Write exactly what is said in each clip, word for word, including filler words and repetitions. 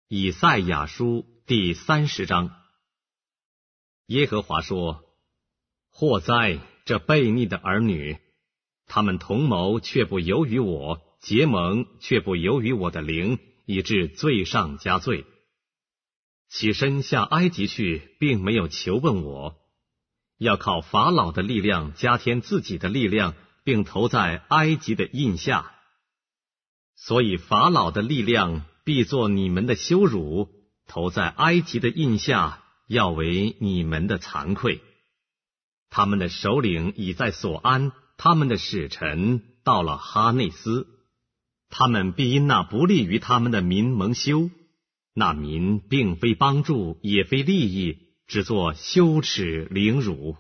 以赛亚书第三十章。耶和华说：祸哉，这悖逆的儿女！他们同谋却不由于我，结盟却不由于我的灵，以致罪上加罪。起身下埃及去，并没有求问我，要靠法老的力量加添自己的力量，并投在埃及的印下。所以法老的力量必作你们的羞辱，投在埃及的印下，要为你们的惭愧。他们的首领已在所安，他们的使臣到了哈内斯。他们必因那不利于他们的民蒙羞，那民并非帮助，也非利益，只作羞耻凌辱。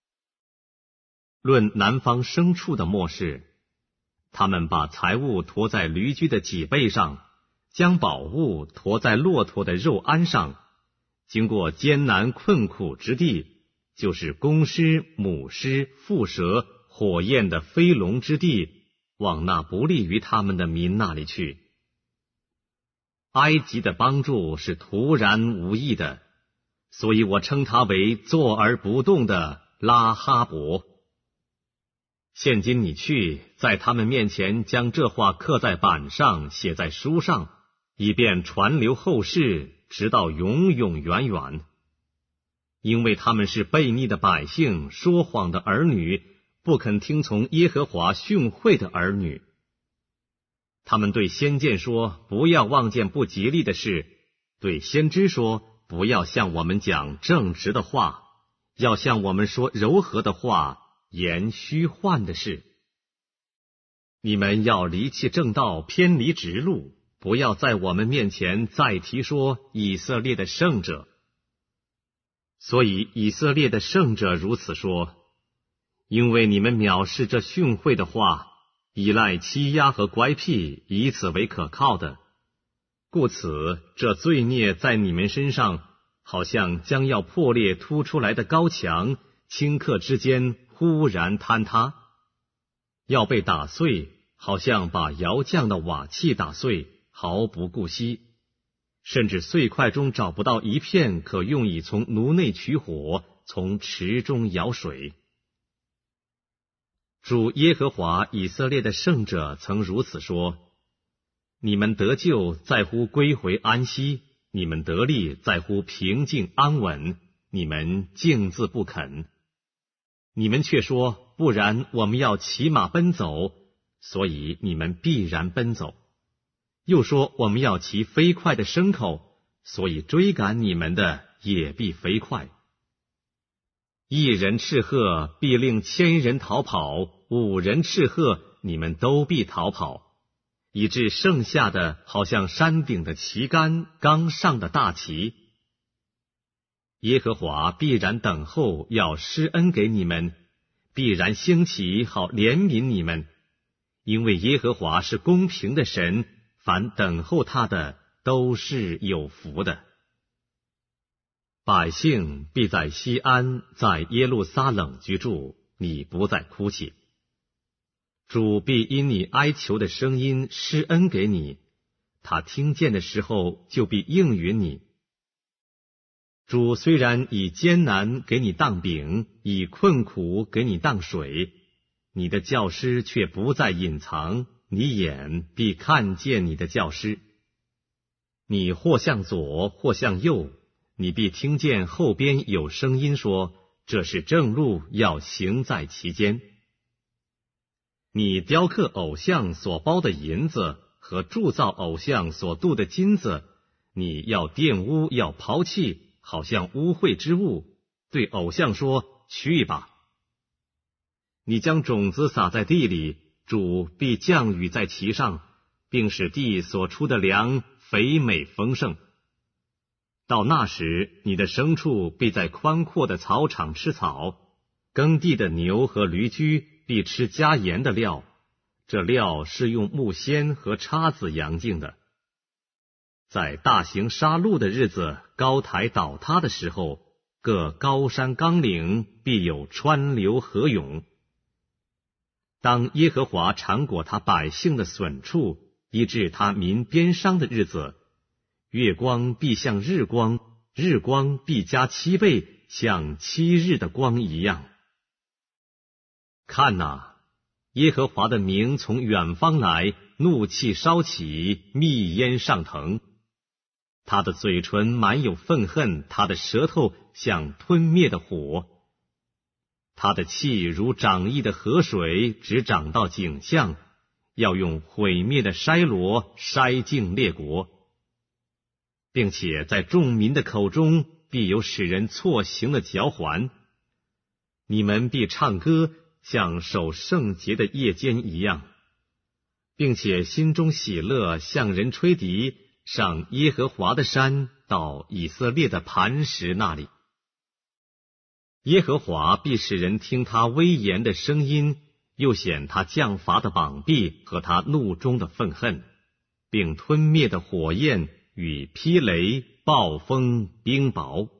论南方牲畜的末世，他们把财物驮在驴驹的脊背上，将宝物驮在骆驼的肉鞍上，经过艰难困苦之地，就是公狮、母狮、蝮蛇、火焰的飞龙之地，往那不利于他们的民那里去。埃及的帮助是突然无益的，所以我称他为坐而不动的拉哈伯。现今你去，在他们面前将这话刻在板上，写在书上，以便传流后世，直到永永远远。因为他们是悖逆的百姓，说谎的儿女，不肯听从耶和华训诲的儿女。他们对先见说，不要望见不吉利的事；对先知说，不要向我们讲正直的话，要向我们说柔和的话，言虚幻的事。你们要离弃正道，偏离直路，不要在我们面前再提说以色列的圣者。所以以色列的圣者如此说：因为你们藐视这训诲的话，依赖欺压和乖僻，以此为可靠的，故此这罪孽在你们身上，好像将要破裂突出来的高墙，顷刻之间忽然坍塌，要被打碎，好像把窑匠的瓦器打碎，毫不顾惜，甚至碎块中找不到一片可用以从炉内取火，从池中舀水。主耶和华以色列的圣者曾如此说：你们得救在乎归回安息，你们得力在乎平静安稳，你们静自不肯。你们却说，不然我们要骑马奔走，所以你们必然奔走。又说，我们要骑飞快的牲口，所以追赶你们的也必飞快。一人斥喝，必令千人逃跑；五人斥喝，你们都必逃跑，以致剩下的好像山顶的旗杆，刚上的大旗。耶和华必然等候，要施恩给你们，必然兴起，好怜悯你们。因为耶和华是公平的神，凡等候他的都是有福的。百姓必在西安，在耶路撒冷居住，你不再哭泣。主必因你哀求的声音施恩给你，他听见的时候就必应允你。主虽然以艰难给你当饼，以困苦给你当水，你的教师却不再隐藏，你眼必看见你的教师。你或向左，或向右，你必听见后边有声音说，这是正路，要行在其间。你雕刻偶像所包的银子和铸造偶像所镀的金子，你要玷污，要抛弃，好像污秽之物，对偶像说，去吧。你将种子撒在地里，主必降雨在其上，并使地所出的粮肥美丰盛。到那时，你的牲畜必在宽阔的草场吃草，耕地的牛和驴驹必吃加盐的料，这料是用木锨和叉子扬净的。在大型杀戮的日子，高台倒塌的时候，各高山冈岭必有川流河涌。当耶和华尝果他百姓的损处，医治他民鞭伤的日子， 月光必像日光，日光必加七倍，像七日的光一样。看哪，耶和华的名从远方来，怒气烧起，密烟上腾。他的嘴唇满有愤恨，他的舌头像吞灭的火。他的气如涨溢的河水，直涨到颈项，要用毁灭的筛箩筛尽列国，并且在众民的口中必有使人错行的嚼环。你们必唱歌，像守圣节的夜间一样，并且心中喜乐，向人吹笛，上耶和华的山，到以色列的磐石那里。耶和华必使人听他威严的声音，又显他降罚的膀臂和他怒中的愤恨，并吞灭的火焰与霹雷、暴风、冰雹。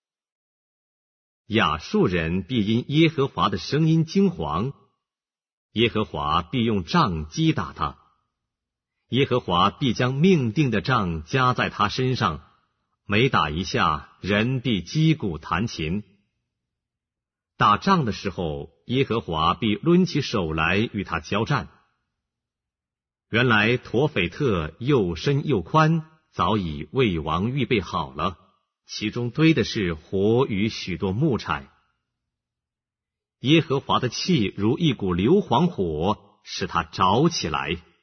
亚述人必因耶和华的声音惊惶，耶和华必用杖击打他，耶和华必将命定的杖加在他身上，每打一下，人必击鼓弹琴。打仗的时候，耶和华必抡起手来与他交战。原来陀斐特又深又宽，早已为王预备好了，其中堆的是火与许多木柴。耶和华的气如一股硫磺火，使它着起来。